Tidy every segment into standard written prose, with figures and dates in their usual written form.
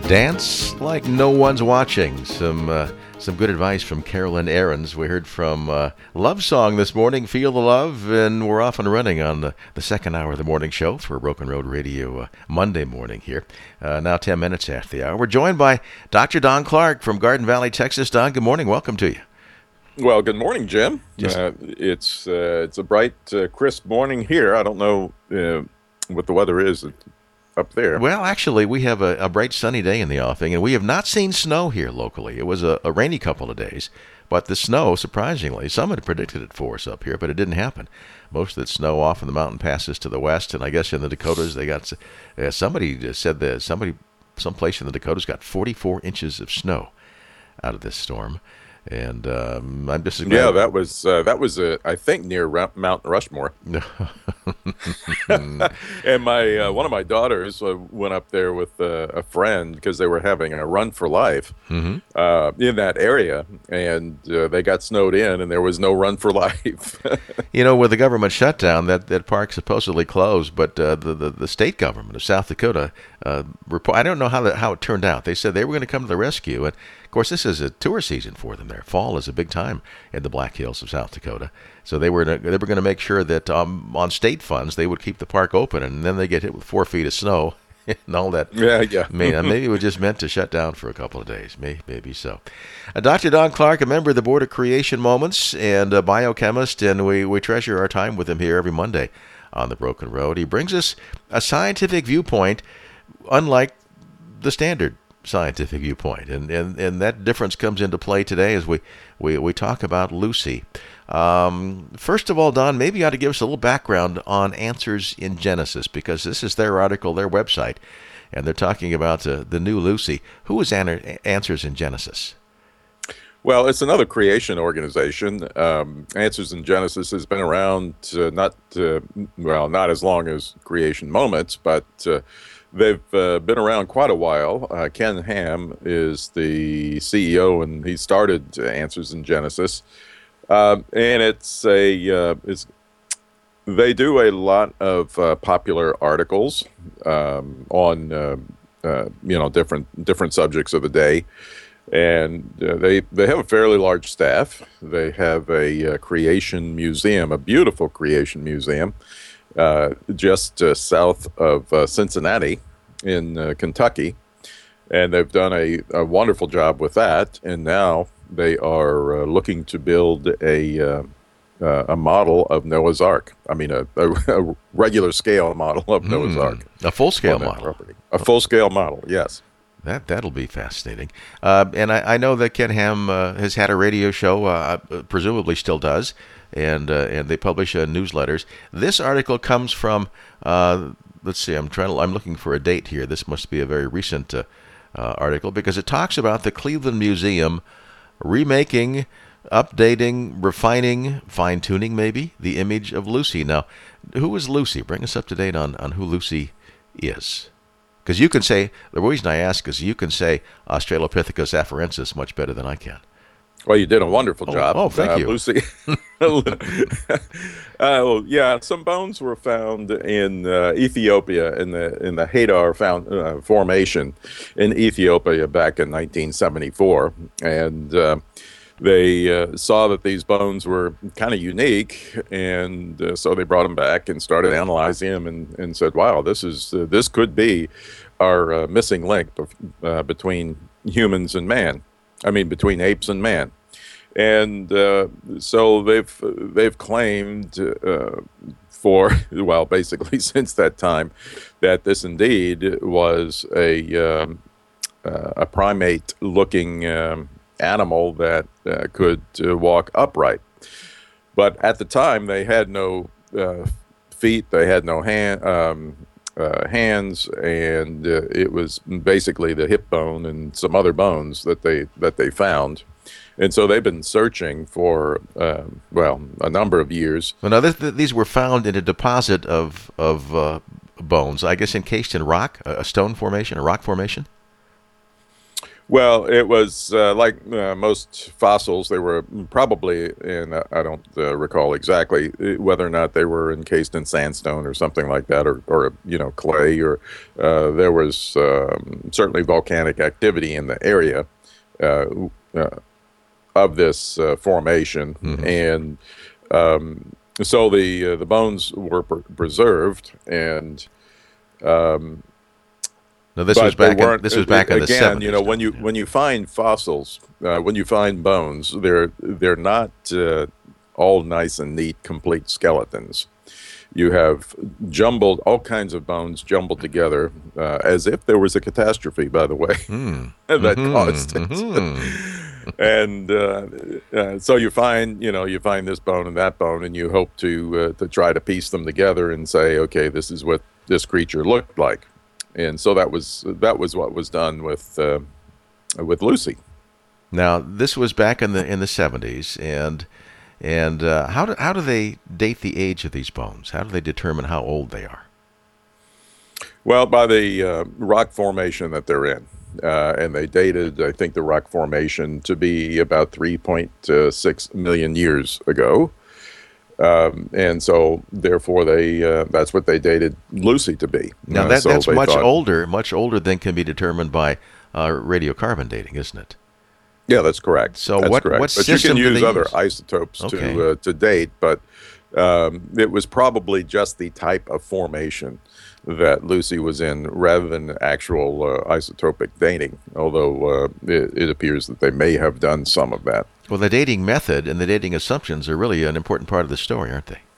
Dance like no one's watching. Some good advice from Carolyn Aarons. We heard from Love Song this morning, Feel the Love, and we're off and running on the second hour of the morning show for Broken Road Radio Monday morning here. Now 10 minutes after the hour. We're joined by Dr. Don Clark from Garden Valley, Texas. Don, good morning. Welcome to you. Well, good morning, Jim. It's a bright, crisp morning here. I don't know what the weather is up there. Well, actually, we have a bright sunny day in the offing, and we have not seen snow here locally. It was a rainy couple of days, but the snow, surprisingly, some had predicted it for us up here, but it didn't happen. Most of the snow off in the mountain passes to the west, and I guess in the Dakotas they got, somebody said that someplace in the Dakotas got 44 inches of snow out of this storm. And I'm just that was I think near Mount Rushmore. And my one of my daughters went up there with a friend because they were having a run for life in that area, and they got snowed in, and there was no run for life. With the government shutdown, that park supposedly closed, but the state government of South Dakota, I don't know how it turned out. They said they were going to come to the rescue, and of course this is a tour season for them there. Fall is a big time in the Black Hills of South Dakota, so they were going to make sure that on state funds they would keep the park open, and then they get hit with 4 feet of snow and all that. Yeah. Maybe it was just meant to shut down for a couple of days. Maybe so. Dr. Don Clark, a member of the Board of Creation Moments and a biochemist, and we treasure our time with him here every Monday on the Broken Road. He brings us a scientific viewpoint, unlike the standard scientific viewpoint, and that difference comes into play today as we talk about Lucy. First of all, Don, maybe you ought to give us a little background on Answers in Genesis, because this is their article, their website, and they're talking about the new Lucy. Who is Answers in Genesis? Well, it's another creation organization. Answers in Genesis has been around not as long as Creation Moments, but they've been around quite a while. Ken Ham is the CEO, and he started Answers in Genesis. And they do a lot of popular articles on different subjects of the day, and they have a fairly large staff. They have a creation museum, a beautiful creation museum, just south of Cincinnati in Kentucky, and they've done a wonderful job with that. And now they are looking to build a model of Noah's Ark. I mean, a regular scale model of Noah's Ark. A full scale model. Property. A full scale model, yes. That'll be fascinating. And I know that Ken Ham has had a radio show, presumably still does, and they publish newsletters. This article comes from, let's see, I'm looking for a date here. This must be a very recent article, because it talks about the Cleveland Museum remaking, updating, refining, fine-tuning maybe, the image of Lucy. Now, who is Lucy? Bring us up to date on who Lucy is. Because you can say, the reason I ask is you can say Australopithecus afarensis much better than I can. Well, you did a wonderful job. Oh, thank you. Lucy. Some bones were found in Ethiopia in the Hadar formation in Ethiopia back in 1974, and they saw that these bones were kind of unique, and so they brought them back and started analyzing them, and said, "Wow, this could be our missing link between humans and man. I mean, between apes and man." And so they've claimed basically since that time, that this indeed was a primate-looking animal that could walk upright. But at the time, they had no feet, they had no hands, and it was basically the hip bone and some other bones that they found. And so they've been searching for, a number of years. Well, now, these were found in a deposit of bones, I guess encased in rock, a stone formation, a rock formation? Well, it was like most fossils, they were probably in, I don't recall exactly whether or not they were encased in sandstone or something like that, or clay, or there was certainly volcanic activity in the area uh, uh, of this formation. Hmm. And so the bones were preserved, and Now but they weren't. this was back in the Again, 70s. Now. when you Yeah. when you find fossils, when you find bones, they're not all nice and neat, complete skeletons. You have jumbled all kinds of bones jumbled together, as if there was a catastrophe, by the way, Mm. that caused Hmm. it. Hmm. And so you find this bone and that bone, and you hope to try to piece them together and say, okay, this is what this creature looked like. And so that was what was done with Lucy. Now, this was back in the 70s, and how do they date the age of these bones? How do they determine how old they are? Well, by the rock formation that they're in, and they dated, I think, the rock formation to be about 3.6 million years ago. And so, therefore, that's what they dated Lucy to be. Now So that's they thought, much older than can be determined by radiocarbon dating, isn't it? yeah, that's correct. So That's correct. what But you can system do use they other use? isotopes Okay. to date, but it was probably just the type of formation that Lucy was in, rather than actual isotopic dating. Although it appears that they may have done some of that. Well, the dating method and the dating assumptions are really an important part of the story, aren't they?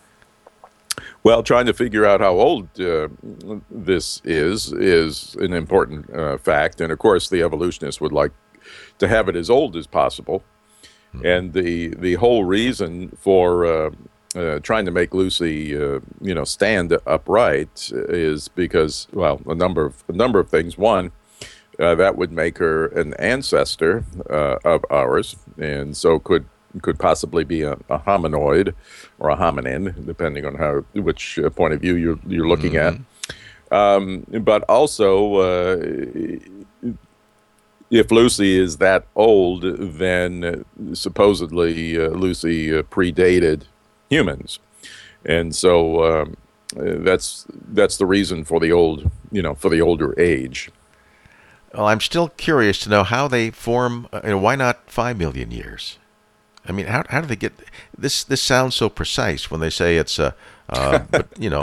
Well, trying to figure out how old this is an important fact, and of course, the evolutionists would like to have it as old as possible. And the whole reason for trying to make Lucy, stand upright is because, well, a number of things. One, that would make her an ancestor of ours, and so could possibly be a hominoid or a hominin, depending on which point of view you're looking at. But also, if Lucy is that old, then supposedly Lucy predated humans, and so that's the reason for the older age. Well, I'm still curious to know how they form. Why not 5 million years? I mean, how do they get this? This sounds so precise when they say it's but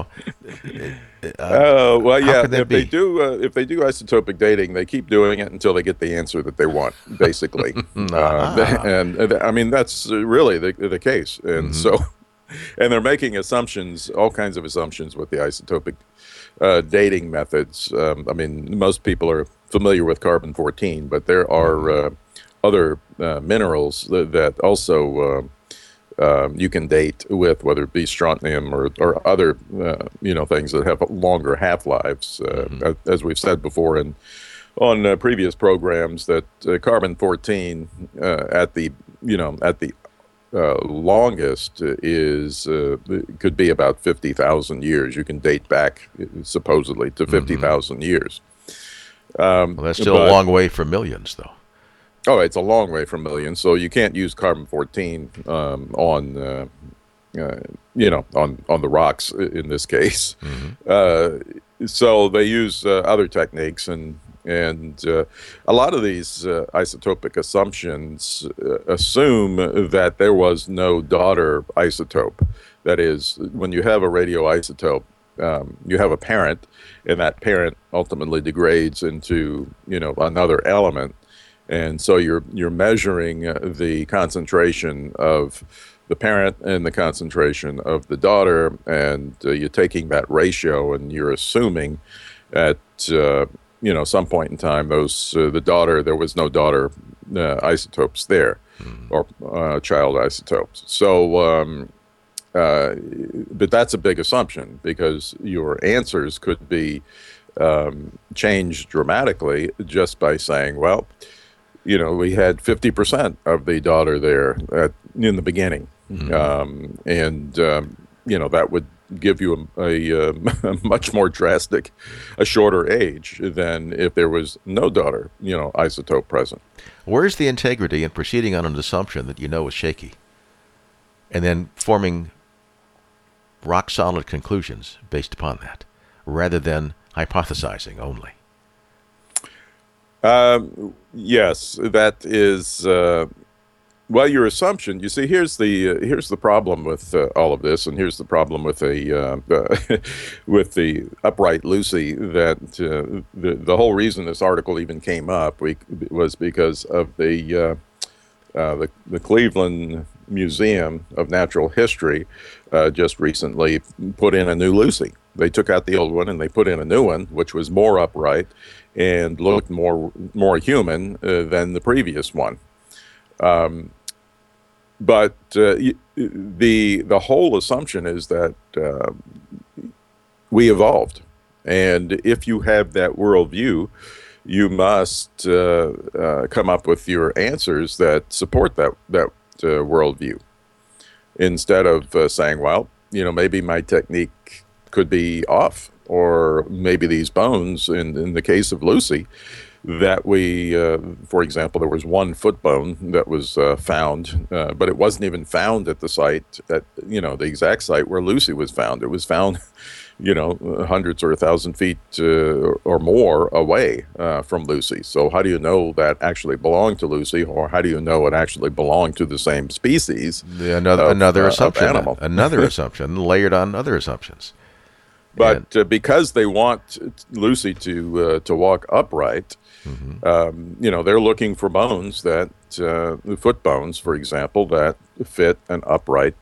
Well, how yeah. can that be? If they do isotopic dating, they keep doing it until they get the answer that they want, basically. Ah. And I mean, that's really the case. And so, and they're making assumptions, all kinds of assumptions with the isotopic dating methods. I mean, most people are familiar with carbon-14, but there are other minerals that also you can date with, whether it be strontium or other things that have longer half-lives. As we've said before on previous programs, that carbon-14 at the longest could be about 50,000 years. You can date back supposedly to 50,000 years. Well, that's still a long way from millions, though. Oh, it's a long way from millions. So you can't use carbon-14 on the rocks in this case. So they use other techniques, and a lot of these isotopic assumptions assume that there was no daughter isotope. That is, when you have a radioisotope, you have a parent, and that parent ultimately degrades into another element. And so you're measuring the concentration of the parent and the concentration of the daughter, and you're taking that ratio, and you're assuming at some point in time there was no daughter isotopes there, or child isotopes. So, but that's a big assumption, because your answers could be changed dramatically just by saying, well, we had 50% of the daughter there in the beginning. And that give you a much more drastic, a shorter age than if there was no daughter, isotope present. Where's the integrity in proceeding on an assumption that you know is shaky, and then forming rock solid conclusions based upon that, rather than hypothesizing only? Yes, that is. Well, your assumption. You see, here's the problem with all of this, and here's the problem with with the upright Lucy. That the whole reason this article even came up was because of the Cleveland Museum of Natural History just recently put in a new Lucy. They took out the old one and they put in a new one, which was more upright and looked more human than the previous one. But the whole assumption is that we evolved, and if you have that worldview, you must come up with your answers that support that worldview, instead of saying, well, maybe my technique could be off, or maybe these bones, in the case of Lucy, that for example, there was one foot bone that was found, but it wasn't even found at the site, the exact site where Lucy was found. It was found, hundreds or 1,000 feet or more away from Lucy. So how do you know that actually belonged to Lucy, or how do you know it actually belonged to the same species? Another assumption, animal. Another assumption layered on other assumptions. But because they want Lucy to walk upright, they're looking for bones that, foot bones, for example, that fit an upright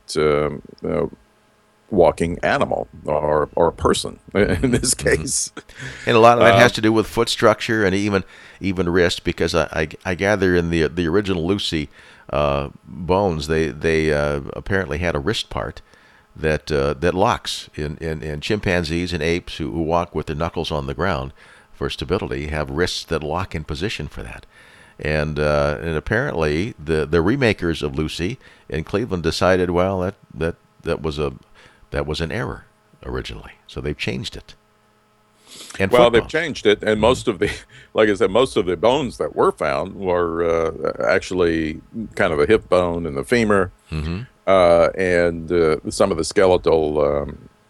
walking animal or person in this case. And a lot of that has to do with foot structure and even wrist, because I gather in the original Lucy bones, they apparently had a wrist part that locks in chimpanzees and apes who walk with their knuckles on the ground for stability, have wrists that lock in position for that. And apparently the remakers of Lucy in Cleveland decided, well, that was an error originally, so they've changed it. And they've changed it, and most of the, like I said, most of the bones that were found were actually kind of the hip bone and the femur. And some of the skeletal,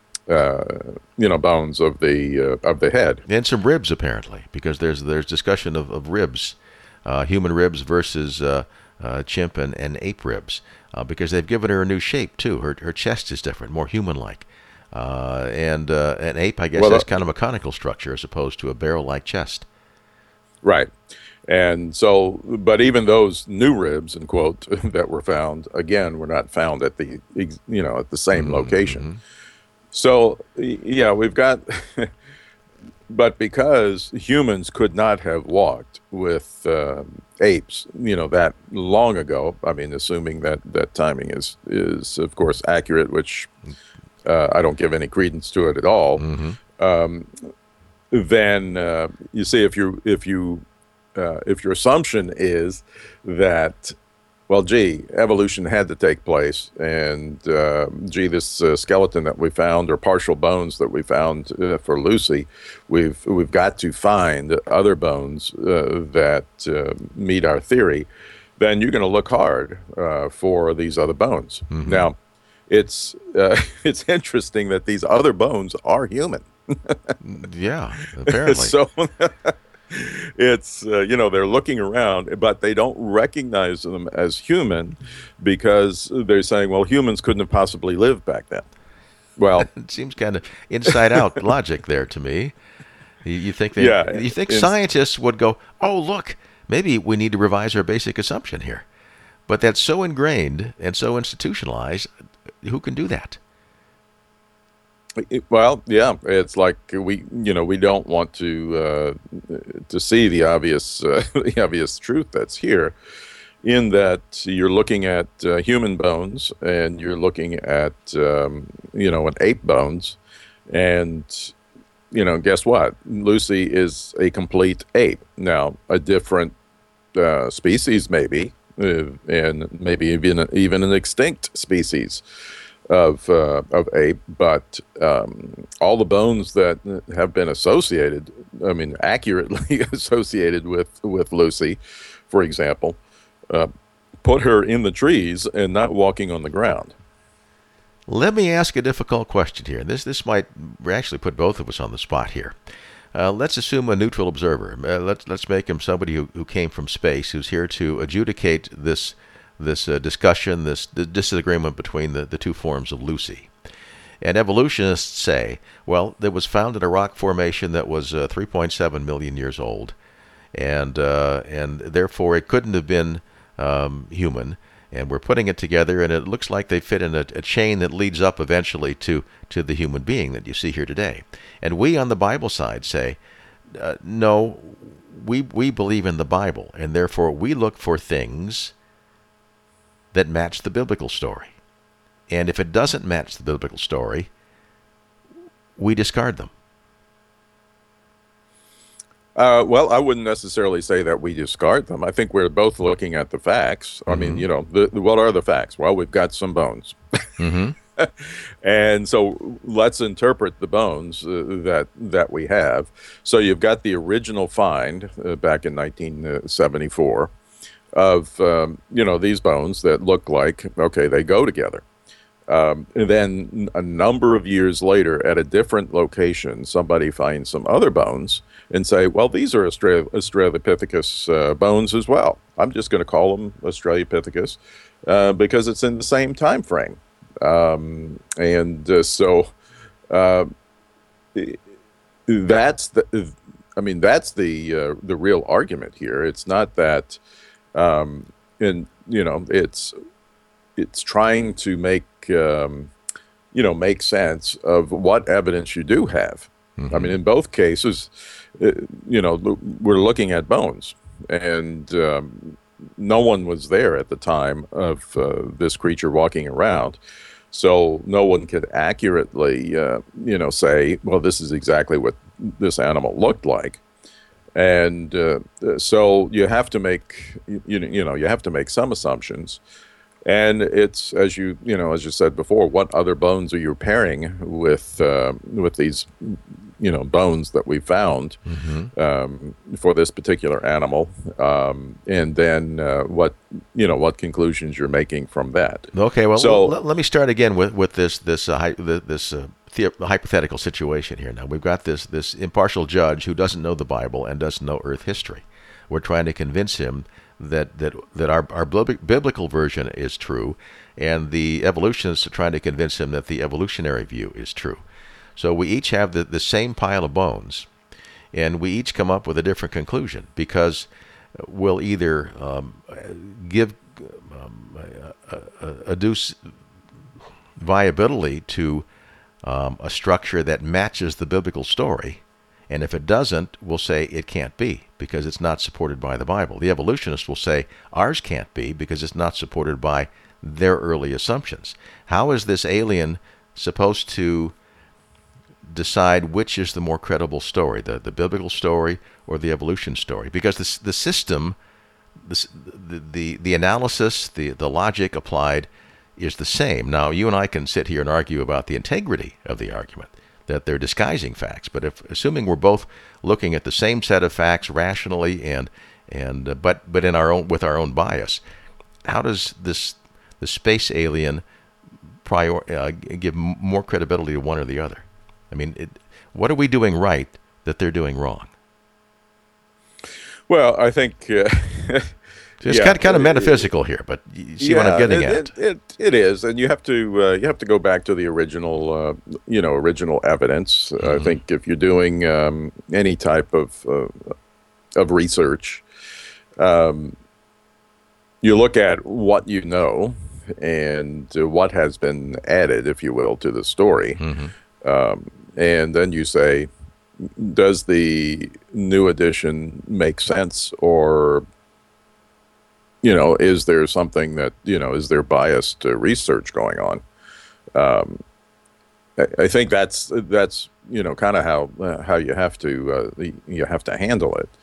bones of the head, and some ribs apparently, because there's discussion of ribs, human ribs versus chimp and ape ribs, because they've given her a new shape too. Her chest is different, more human-like, and an ape, I guess, has kind of a conical structure as opposed to a barrel-like chest. Right. And so, but even those new ribs, in quote, that were found, again, were not found at the same location. So, yeah, we've got, but because humans could not have walked with apes, that long ago, I mean, assuming that timing is of course accurate, which I don't give any credence to it at all. Then you see, if your assumption is that, well, evolution had to take place, and this skeleton that we found, or partial bones that we found for Lucy, we've got to find other bones that meet our theory. Then you're going to look hard for these other bones. Now, it's interesting that these other bones are human. Yeah, apparently. So it's they're looking around, but they don't recognize them as human, because they're saying, well, humans couldn't have possibly lived back then. Well, it seems kind of inside out logic there to me. You think scientists would go, oh, look, maybe we need to revise our basic assumption here. But that's so ingrained and so institutionalized, who can do that? Well, yeah, it's like we don't want to see the obvious truth that's here, in that you're looking at human bones and you're looking at an ape bones, and guess what? Lucy is a complete ape. Now, a different species maybe, and maybe even an extinct species. of ape, but all the bones that have been associated, I mean, accurately associated with Lucy, for example, uh, put her in the trees and not walking on the ground. Let me ask a difficult question here. This might actually put both of us on the spot here. Let's assume a neutral observer. Let's make him somebody who came from space, who's here to adjudicate this discussion, this disagreement between the two forms of Lucy. And evolutionists say, well, it was found in a rock formation that was 3.7 million years old, and therefore it couldn't have been human. And we're putting it together, and it looks like they fit in a chain that leads up eventually to the human being that you see here today. And we on the Bible side say, no, we believe in the Bible, and therefore we look for things that match the biblical story. And if it doesn't match the biblical story, we discard them. Well, I wouldn't necessarily say that we discard them. I think we're both looking at the facts. I mean, you know, what are the facts? Well, we've got some bones. Mm-hmm. And so let's interpret the bones that we have. So you've got the original find back in 1974 of, you know, these bones that look like, okay, they go together. And then a number of years later, at a different location, somebody finds some other bones and say, well, these are Australopithecus bones as well. I'm just going to call them Australopithecus because it's in the same time frame. So that's that's the real argument here. It's not that, it's trying to make sense of what evidence you do have. I mean, in both cases, we're looking at bones, and no one was there at the time of this creature walking around. So no one could accurately, say, well, this is exactly what this animal looked like. And so you have to make, you have to make some assumptions. And it's, as you said before, what other bones are you pairing with these, bones that we found for this particular animal, and then what conclusions you're making from that. Okay, well, so let me start again with this hypothetical situation here. Now we've got this impartial judge who doesn't know the Bible and doesn't know Earth history. We're trying to convince him that our biblical version is true, and the evolutionists are trying to convince him that the evolutionary view is true. So we each have the same pile of bones, and we each come up with a different conclusion because we'll either adduce viability to a structure that matches the biblical story. And if it doesn't, we'll say it can't be because it's not supported by the Bible. The evolutionist will say ours can't be because it's not supported by their early assumptions. How is this alien supposed to decide which is the more credible story, the biblical story or the evolution story? Because the system, the analysis, the logic applied is the same. Now, you and I can sit here and argue about the integrity of the argument, that they're disguising facts. But assuming we're both looking at the same set of facts rationally but in with our own bias, how does the space alien give more credibility to one or the other? I mean, what are we doing right that they're doing wrong? Well, I think it's kind of metaphysical here, but you see what I'm getting at. It is, and you have to go back to the original original evidence. I think if you're doing any type of research, you look at what you know and what has been added, if you will, to the story, and then you say, does the new addition make sense, or is there something that, is there biased research going on? I think that's kind of how you have to handle it.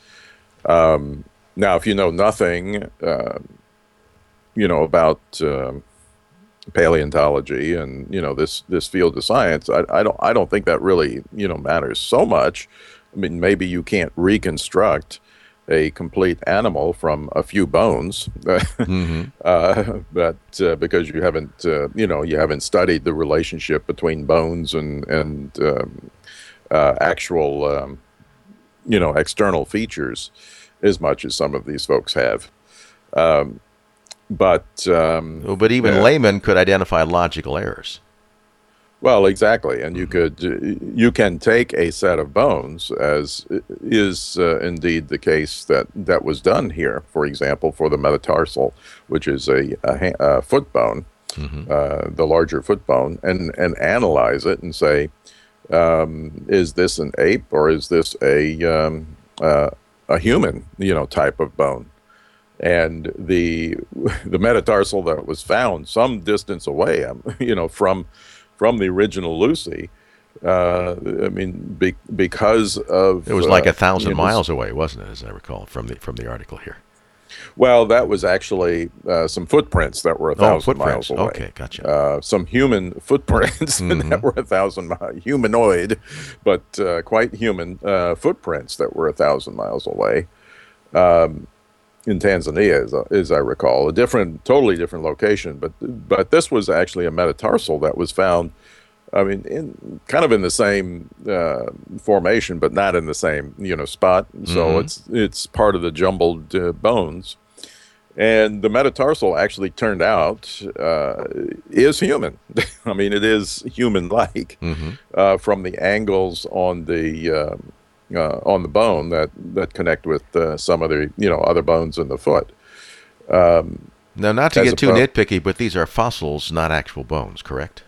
Now, if you know nothing, about paleontology and this field of science, I don't think that really matters so much. I mean, maybe you can't reconstruct a complete animal from a few bones, Mm-hmm. but because you haven't studied the relationship between bones and actual external features as much as some of these folks have. Um, but But even yeah, laymen could identify logical errors. well, exactly, and Mm-hmm. you can take a set of bones, as is indeed the case that was done here. For example, for the metatarsal, which is a foot bone, Mm-hmm. the larger foot bone, and analyze it and say, is this an ape or is this a human, type of bone? And the metatarsal that was found some distance away, from the original Lucy. I mean, because It of was like 1,000 miles away, wasn't it? As I recall from the article here. well, that was actually some footprints that were a Oh, thousand miles footprints. away. Okay, gotcha. Some human footprints Mm-hmm. that were humanoid, but quite human footprints that were 1,000 miles away. In Tanzania, as I recall, totally different location. But this was actually a metatarsal that was found. I mean, in the same formation, but not in the same spot. So Mm-hmm. it's part of the jumbled bones. And the metatarsal actually turned out is human. I mean, it is human-like Mm-hmm. from the angles on the bone that connect with some of the other bones in the foot. Now, not to As get too opposed, nitpicky, but these are fossils, not actual bones, correct?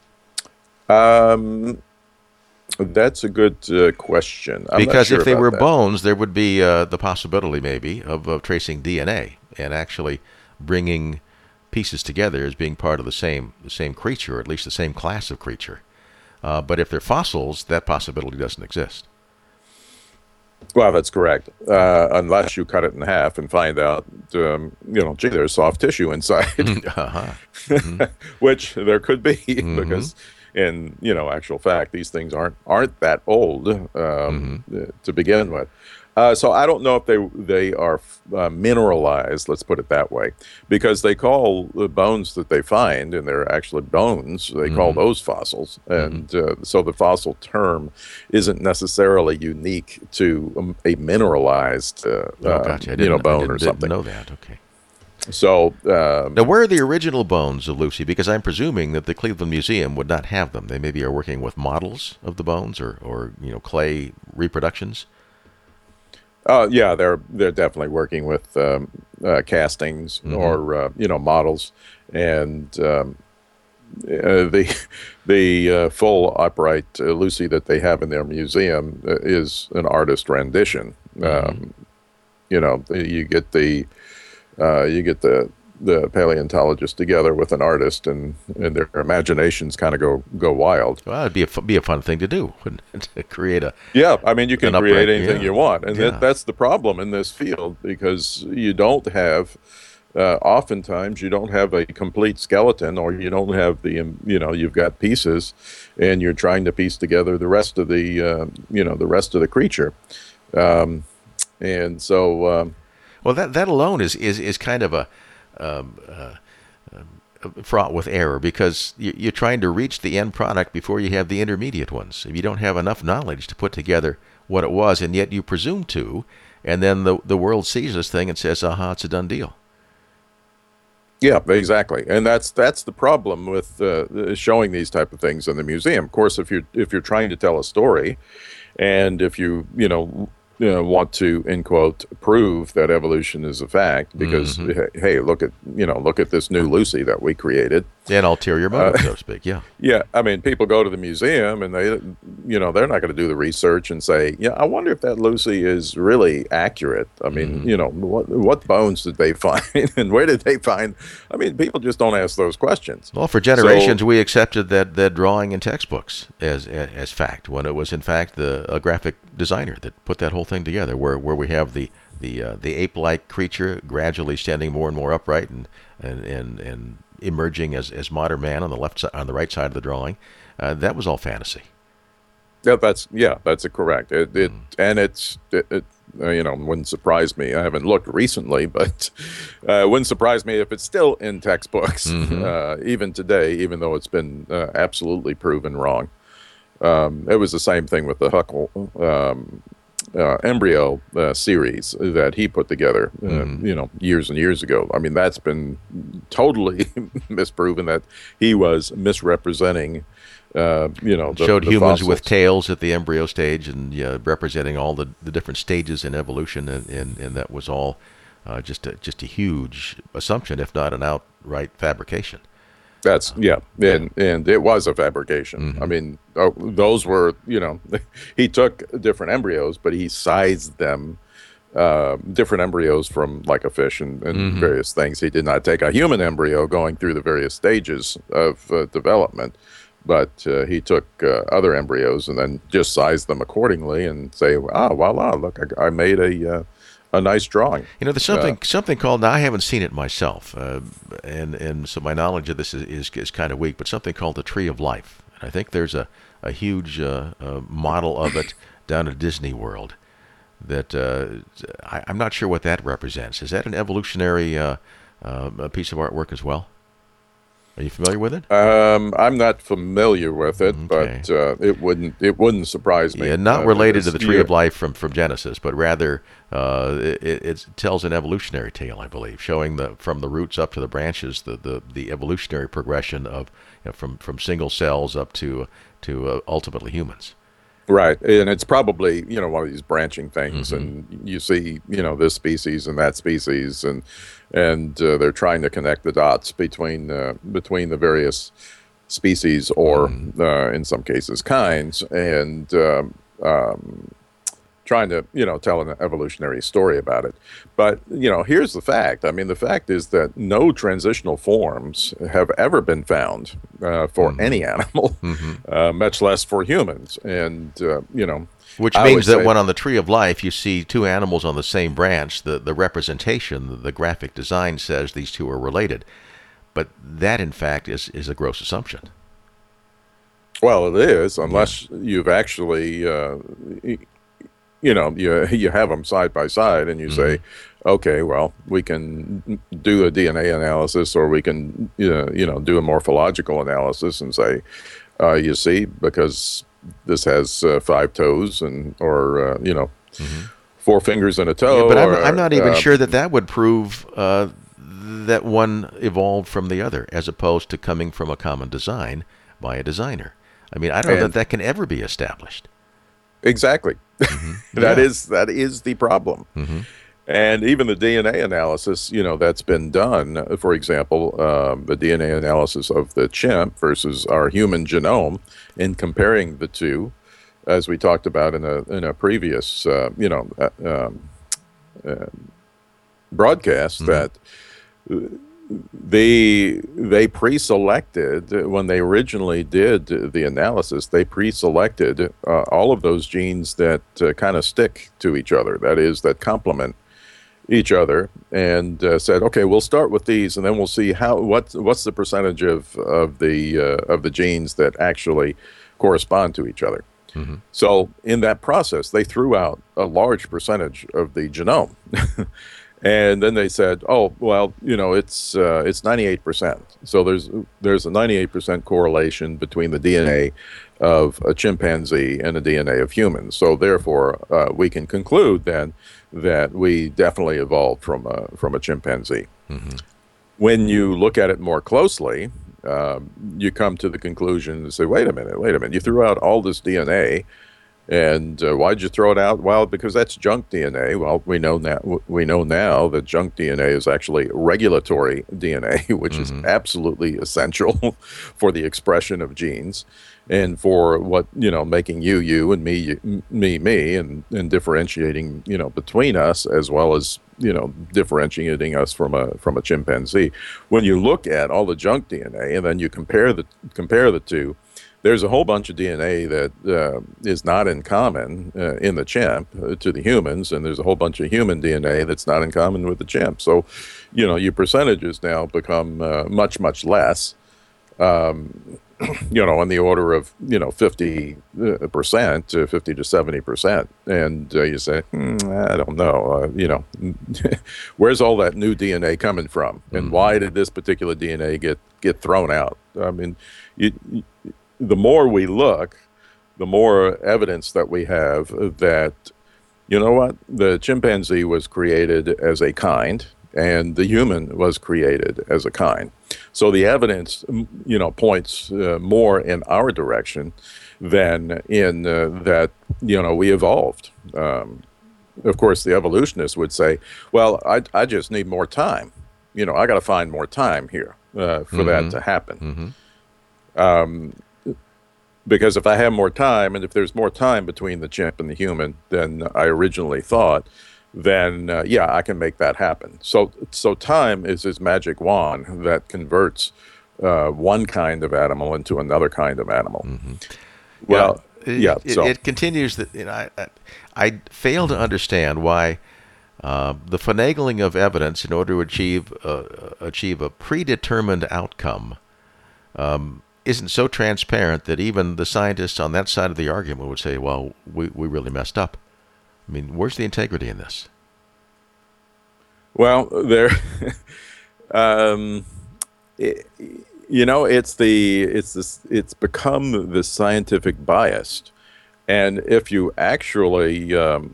um, that's a good question. I'm not Because sure if they about were that. bones, there would be the possibility, maybe, of tracing DNA and actually bringing pieces together as being part of the same creature, or at least the same class of creature. But if they're fossils, that possibility doesn't exist. Well, that's correct. Unless you cut it in half and find out, gee, there's soft tissue inside, Uh-huh. Mm-hmm. which there could be, Mm-hmm. because in actual fact, these things aren't that old Mm-hmm. to begin with. So I don't know if they are mineralized. Let's put it that way, because they call the bones that they find, and they're actually bones. They call Mm-hmm. those fossils, Mm-hmm. and so the fossil term isn't necessarily unique to a mineralized, Oh, gotcha. I bone or didn't something. know that. Okay. So Now, where are the original bones of Lucy? Because I'm presuming that the Cleveland Museum would not have them. They maybe are working with models of the bones, or clay reproductions. yeah, they're definitely working with castings Mm-hmm. or models, and the full upright Lucy that they have in their museum is an artist rendition. Mm-hmm. You get the paleontologist together with an artist, and their imaginations kind of go wild. Well, it'd be a fun thing to do, wouldn't it? To create Yeah, I mean, you an can create upright, anything yeah, you want, and yeah. that's the problem in this field, because you don't have, oftentimes you don't have a complete skeleton, or you don't have you've got pieces, and you're trying to piece together the rest of the creature, um, and so Well, that alone is kind of a um, uh, fraught with error, because you're trying to reach the end product before you have the intermediate ones. If you don't have enough knowledge to put together what it was, and yet you presume to, and then the world sees this thing and says, "Aha, it's a done deal." yeah, exactly, and that's the problem with showing these type of things in the museum. Of course, if you're trying to tell a story, and if want to, in quote, prove that evolution is a fact, because Mm-hmm. hey, look at this new Lucy that we created. An ulterior Uh, motive, so to speak. Yeah. yeah, I mean, people go to the museum and they're not going to do the research and say, yeah, I wonder if that Lucy is really accurate. I mean, Mm-hmm. what bones did they find and where did they find? I mean, people just don't ask those questions. Well, for So generations, we accepted that drawing in textbooks as fact, when it was in fact a graphic designer that put that whole thing together, where we have the ape-like creature gradually standing more and more upright, and emerging as modern man on the left side, on the right side of the drawing. That was all fantasy. That's correct. It wouldn't surprise me. I haven't looked recently, but wouldn't surprise me if it's still in textbooks even today, even though it's been absolutely proven wrong. It was the same thing with the Huckel embryo series that he put together, years and years ago. I mean, that's been totally misproven that he was misrepresenting. Showed the humans fossils. with tails at the embryo stage, and representing all the different stages in evolution, and that was all just a huge assumption, if not an outright fabrication. And it was a fabrication. I mean, those were, he took different embryos, but he sized them, different embryos from like a fish and various things. He did not take a human embryo going through the various stages of development, but he took other embryos and then just sized them accordingly and say, voila, look, I made a nice drawing. There's something called, now I haven't seen it myself, and so my knowledge of this is kind of weak, but something called the Tree of Life. And I think there's a huge model of it down at Disney World that I'm not sure what that represents. Is that an evolutionary piece of artwork as well? Are you familiar with it? I'm not familiar with it, Okay. but it wouldn't surprise me. Yeah, not related to because the Tree of Life from Genesis, but rather it tells an evolutionary tale, I believe, showing from the roots up to the branches the evolutionary progression of from single cells up to ultimately humans. Right, and it's probably one of these branching things, and you see this species and that species, and they're trying to connect the dots between the various species or in some cases kinds, and trying to tell an evolutionary story about it. But here's the fact. I mean, the fact is that no transitional forms have ever been found for any animal, much less for humans. And which means that when on the Tree of Life you see two animals on the same branch, the representation, the graphic design says these two are related. But that, in fact, is a gross assumption. Well, it is, unless you've actually, you have them side by side, and you say, okay, well, we can do a DNA analysis, or we can, do a morphological analysis and say, you see, because this has 5 toes or 4 fingers and a toe. Yeah, but I'm not even sure that would prove that one evolved from the other, as opposed to coming from a common design by a designer. I mean, I don't know that can ever be established. Exactly. That is the problem. And even the DNA analysis, that's been done, for example, the DNA analysis of the chimp versus our human genome, in comparing the two, as we talked about in a previous, broadcast, that they pre-selected, when they originally did the analysis, they pre-selected all of those genes that kind of stick to each other, that is, that complement each other, and said, okay, we'll start with these, and then we'll see what's the percentage of the genes that actually correspond to each other. So in that process, they threw out a large percentage of the genome. And then they said, "Oh, well, it's 98%. So there's a 98% correlation between the DNA of a chimpanzee and the DNA of humans. So therefore, we can conclude then that we definitely evolved from a chimpanzee." When you look at it more closely, you come to the conclusion and say, "Wait a minute! You threw out all this DNA." And why'd you throw it out? Well, because that's junk DNA. Well, we know now that junk DNA is actually regulatory DNA, which is absolutely essential for the expression of genes and for making you and me, and differentiating between us, as well as differentiating us from a chimpanzee. When you look at all the junk DNA and then you compare the two, there's a whole bunch of DNA that is not in common in the chimp to the humans, and there's a whole bunch of human DNA that's not in common with the chimp. So, your percentages now become much, much less. In the order of 50% to 50 to 70%, and you say, I don't know, where's all that new DNA coming from, and why did this particular DNA get thrown out? I mean, the more we look, the more evidence that we have that, the chimpanzee was created as a kind, and the human was created as a kind. So the evidence, points more in our direction than in that, we evolved. Of course, the evolutionists would say, well, I just need more time. I got to find more time here for that to happen. Because if I have more time, and if there's more time between the chimp and the human than I originally thought, then I can make that happen. So time is this magic wand that converts one kind of animal into another kind of animal. Well, it continues that I fail to understand why the finagling of evidence in order to achieve a predetermined outcome isn't so transparent that even the scientists on that side of the argument would say, well, we really messed up. I mean, where's the integrity in this? Well, there, it's become the scientific bias, and if you actually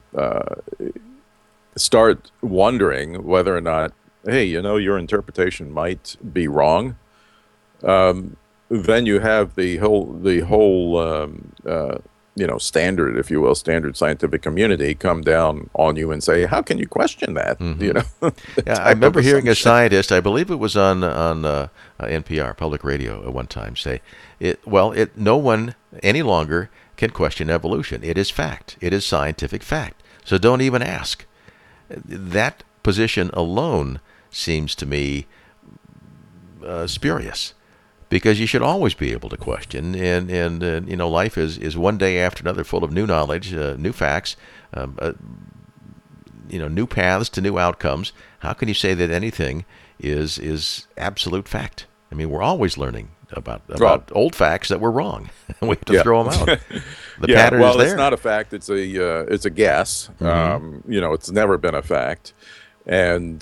start wondering whether or not, hey, your interpretation might be wrong, then you have the whole standard, if you will, standard scientific community come down on you and say, how can you question that? I remember hearing a scientist, I believe it was on NPR, public radio, at one time, say, no one any longer can question evolution. It is fact. It is scientific fact. So don't even ask. That position alone seems to me spurious. Because you should always be able to question, and life is one day after another full of new knowledge, new facts, new paths to new outcomes. How can you say that anything is absolute fact? I mean, we're always learning about old facts that were wrong, and we have to throw them out. The pattern is there. It's not a fact; it's a guess. It's never been a fact, and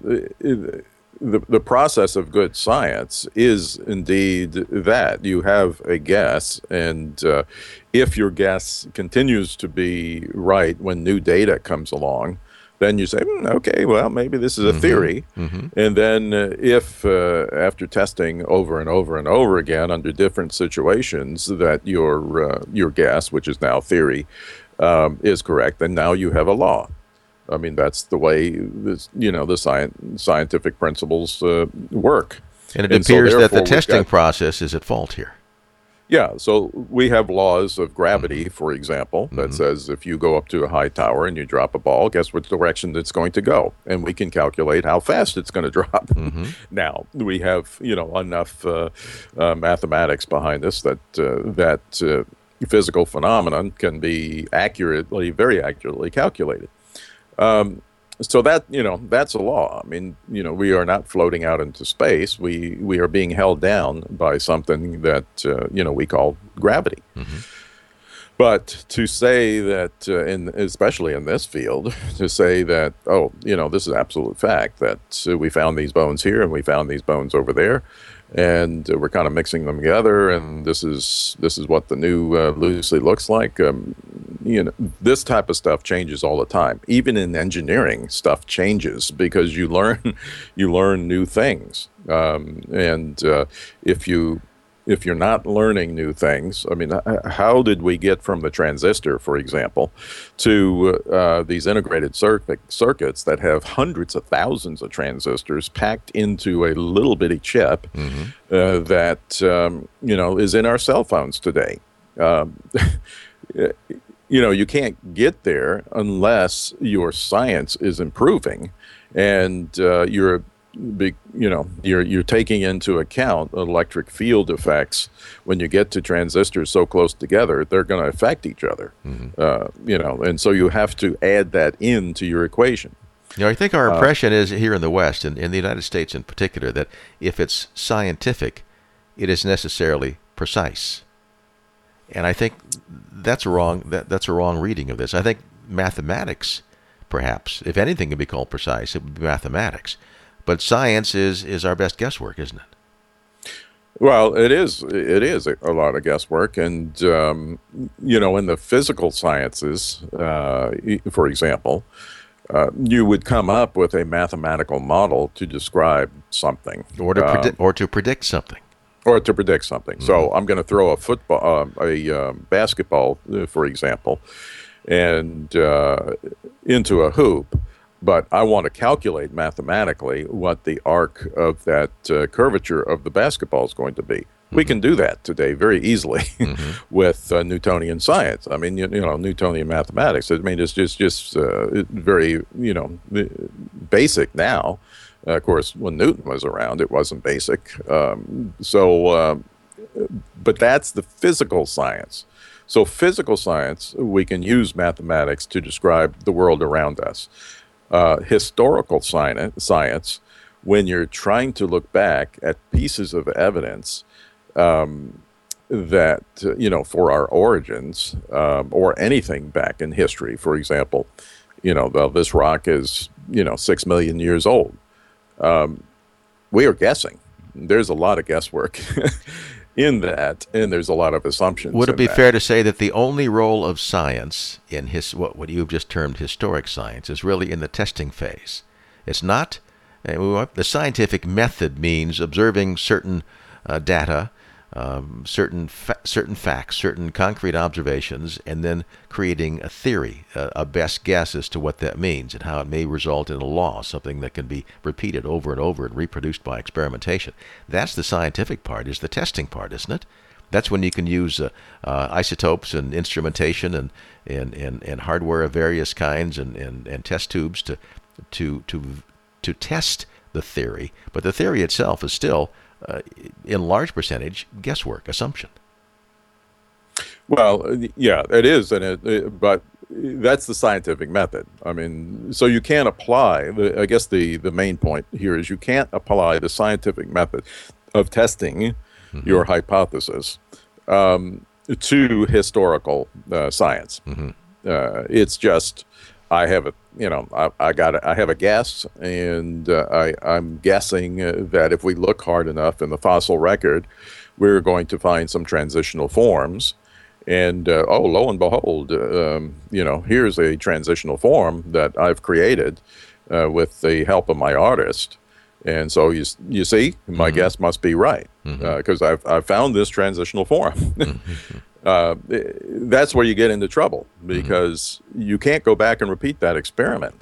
the process of good science is indeed that you have a guess, and if your guess continues to be right when new data comes along, then you say, okay, well, maybe this is a theory. And then if after testing over and over and over again under different situations that your guess, which is now theory, is correct, then now you have a law. I mean, that's the way the scientific principles work. And it appears that the testing process is at fault here. Yeah, so we have laws of gravity, for example, that says if you go up to a high tower and you drop a ball, guess what direction it's going to go? And we can calculate how fast it's going to drop. Now, we have, enough mathematics behind us that physical phenomenon can be very accurately calculated. So that, that's a law. I mean, we are not floating out into space. We are being held down by something that, we call gravity. But to say that, especially in this field, to say that, this is absolute fact, that we found these bones here and we found these bones over there, and we're kind of mixing them together, and this is what the new Lucy looks like. This type of stuff changes all the time. Even in engineering, stuff changes because you learn new things, and if you're not learning new things, I mean, how did we get from the transistor, for example, to these integrated circuits that have hundreds of thousands of transistors packed into a little bitty chip that is in our cell phones today? You can't get there unless your science is improving, and you're you're taking into account electric field effects. When you get to transistors so close together, they're going to affect each other. And so you have to add that into your equation. I think our impression is here in the West, and in the United States in particular, that if it's scientific, it is necessarily precise. And I think that's wrong. That's a wrong reading of this. I think mathematics, perhaps, if anything can be called precise, it would be mathematics. But science is our best guesswork, isn't it? Well, it is. It is a lot of guesswork, and in the physical sciences, for example, you would come up with a mathematical model to describe something, or to predict something. Or to predict something. Mm-hmm. So I'm going to throw a basketball, for example, and into a hoop, but I want to calculate mathematically what the arc of that curvature of the basketball is going to be. Mm-hmm. We can do that today very easily with Newtonian science. I mean, Newtonian mathematics. I mean, it's just very, basic now. Of course, when Newton was around, it wasn't basic. But that's the physical science. So physical science, we can use mathematics to describe the world around us. Historical science, when you're trying to look back at pieces of evidence that, for our origins, or anything back in history, for example, this rock is, 6 million years old. We are guessing. There's a lot of guesswork in that, and there's a lot of assumptions. Would it be fair to say that the only role of science in what you've just termed historic science is really in the testing phase? It's not. The scientific method means observing certain data, certain facts, certain concrete observations, and then creating a theory, a best guess as to what that means and how it may result in a law, something that can be repeated over and over and reproduced by experimentation. That's the scientific part, is the testing part, isn't it? That's when you can use isotopes and instrumentation and hardware of various kinds and test tubes to test the theory. But the theory itself is still, in large percentage, guesswork, assumption. Well, yeah, it is, but that's the scientific method. I mean, so you can't apply. I guess the main point here is you can't apply the scientific method of testing your hypothesis to historical science. It's just, I have a guess, and I'm guessing that if we look hard enough in the fossil record, we're going to find some transitional forms. And lo and behold, here's a transitional form that I've created with the help of my artist. And so you see, my guess must be right, because I've found this transitional form. That's where you get into trouble, because you can't go back and repeat that experiment.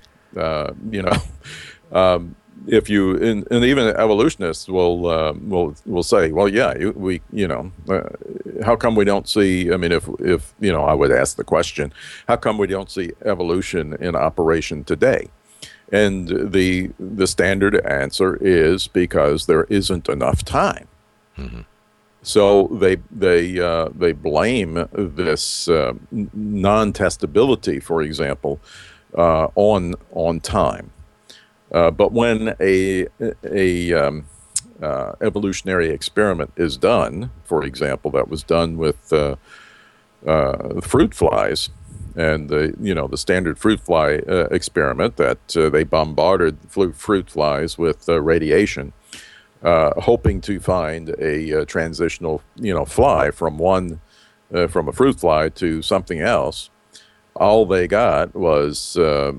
If you and even evolutionists will say, well, yeah, how come we don't see? I mean, if I would ask the question, how come we don't see evolution in operation today? And the standard answer is because there isn't enough time. So they blame this non-testability, for example, on time. But when a evolutionary experiment is done, for example, that was done with fruit flies, and the standard fruit fly experiment that they bombarded fruit flies with radiation, hoping to find a transitional fly from a fruit fly to something else. All they got was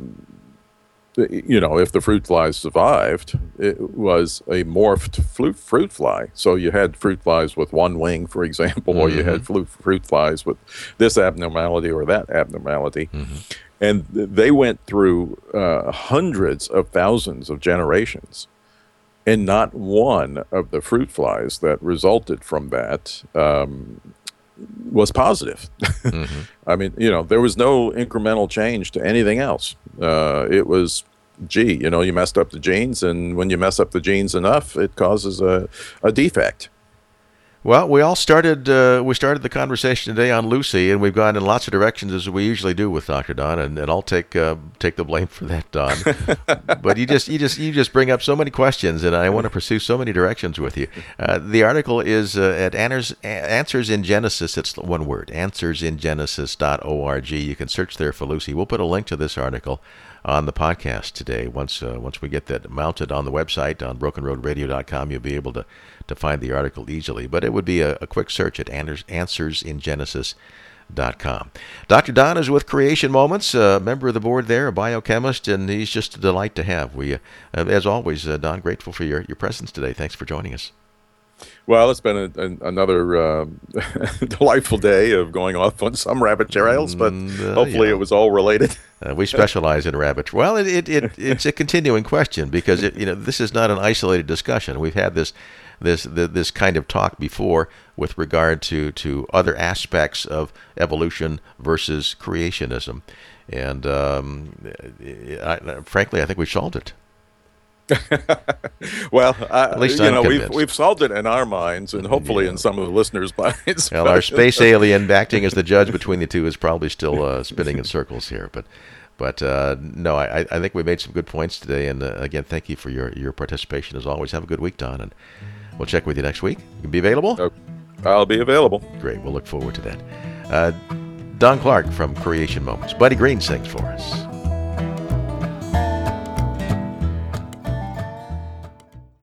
if the fruit flies survived, it was a morphed fruit fly. So you had fruit flies with one wing, for example, or you had fruit flies with this abnormality or that abnormality. And they went through hundreds of thousands of generations, and not one of the fruit flies that resulted from that was positive. I mean, there was no incremental change to anything else. It was gee, you messed up the genes, and when you mess up the genes enough, it causes a defect. Well, we started the conversation today on Lucy, and we've gone in lots of directions as we usually do with Dr. Don, and I'll take the blame for that, Don. But you just bring up so many questions, and I want to pursue so many directions with you. The article is at Answers in Genesis. It's one word, answersingenesis.org. You can search there for Lucy. We'll put a link to this article on the podcast today. Once we get that mounted on the website on brokenroadradio.com, you'll be able to find the article easily. But it would be a quick search at answersingenesis.com. Dr. Don is with Creation Moments, a member of the board there, a biochemist, and he's just a delight to have. We, as always, Don, grateful for your presence today. Thanks for joining us. Well, it's been another delightful day of going off on some rabbit trails, but hopefully it was all related. We specialize in rabbit. Well, it's a continuing question because this is not an isolated discussion. We've had this kind of talk before with regard to other aspects of evolution versus creationism, and frankly, I think we solved it. Well, at least we've solved it in our minds, and hopefully in some of the listeners' minds. Well, our space alien acting as the judge between the two is probably still spinning in circles here, but no, I think we made some good points today, and again, thank you for your participation as always. Have a good week, Don, and we'll check with you next week. You can be available? I'll be available. Great, we'll look forward to that. Don Clark from Creation Moments. Buddy Green sings for us.